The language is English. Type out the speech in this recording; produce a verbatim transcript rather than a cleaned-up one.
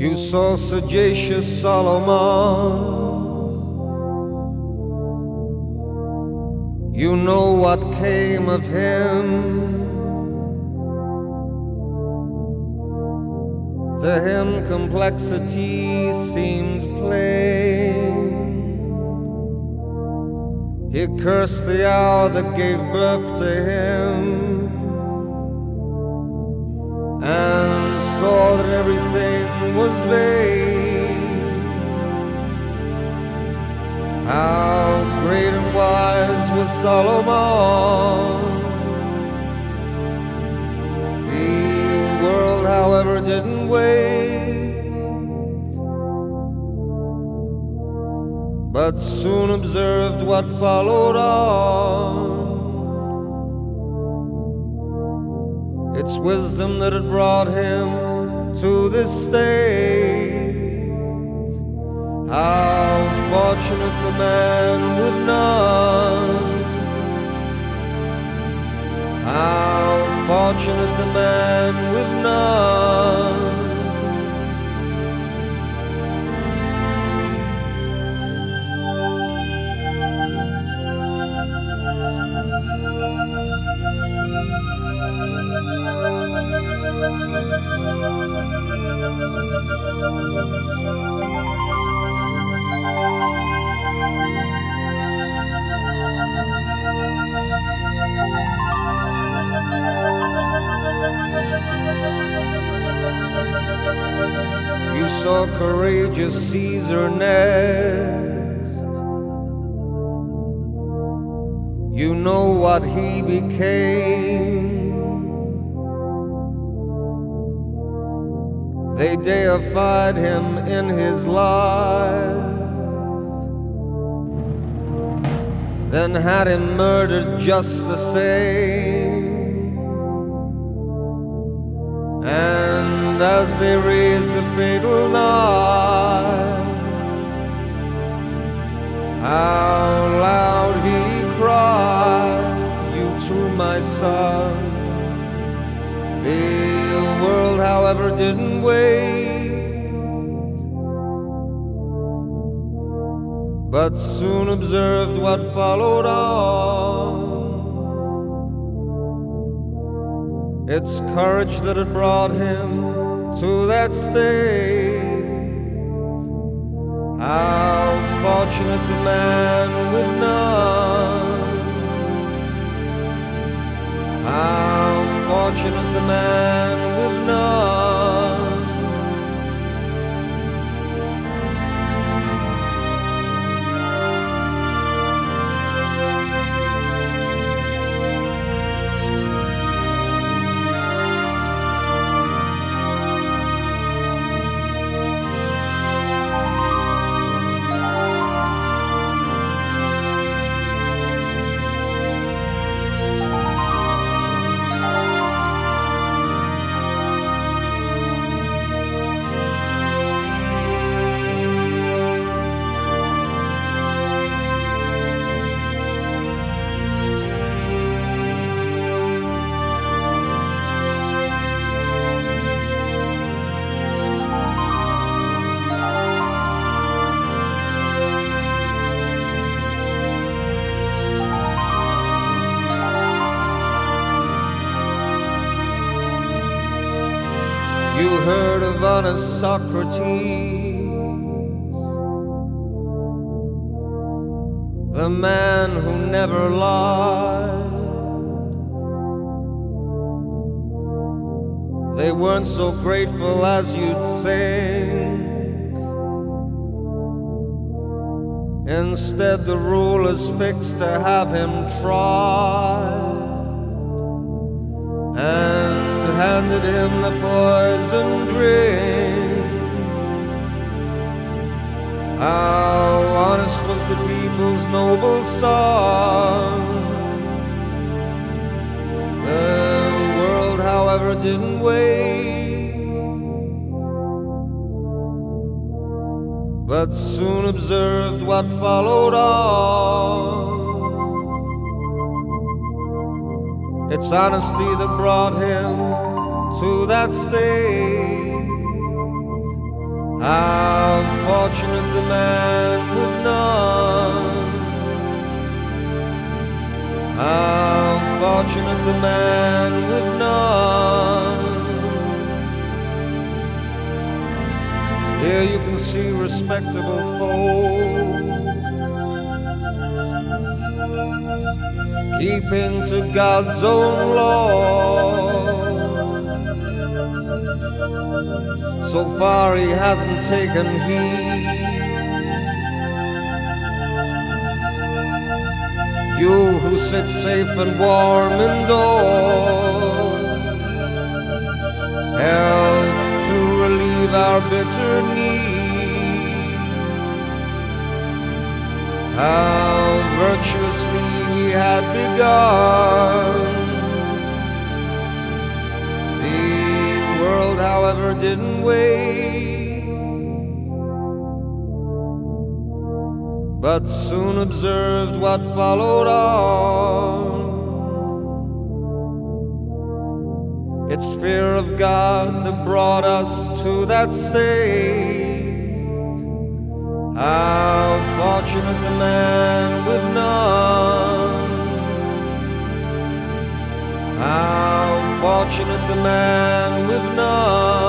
You saw sagacious Solomon. You know what came of him. To him complexity seems plain. He cursed the hour that gave birth to him, and saw that everything was vain. How great and wise was Solomon. The world, however, didn't wait, but soon observed what followed on. It's wisdom that had brought him to this state. How fortunate the man with none. How fortunate the man with none. You saw courageous Caesar next. You know what he became. They deified him in his life, then had him murdered just the same. And as they raised the fatal knife, how loud he cried, "You too, my son." The world, however, didn't wait, but soon observed what followed on. It's courage that had brought him to that state. How fortunate the man with none. How fortunate the man with none. You heard of honest Socrates, the man who never lied. They weren't so grateful as you'd think. Instead, the rulers fixed to have him tried, and handed him the poison drink. How honest was the people's noble son. The world, however, didn't wait, but soon observed what followed on. It's honesty that brought him to that state. How fortunate the man with none. How fortunate the man with none. Here you can see respectable folk keeping to God's own law. So far he hasn't taken heed. You who sit safe and warm indoors, help to relieve our bitter need. How virtuously we had begun. The world, however, didn't wait, but soon observed what followed on. It's fear of God that brought us to that state. How fortunate the man with none. How fortunate the man with none.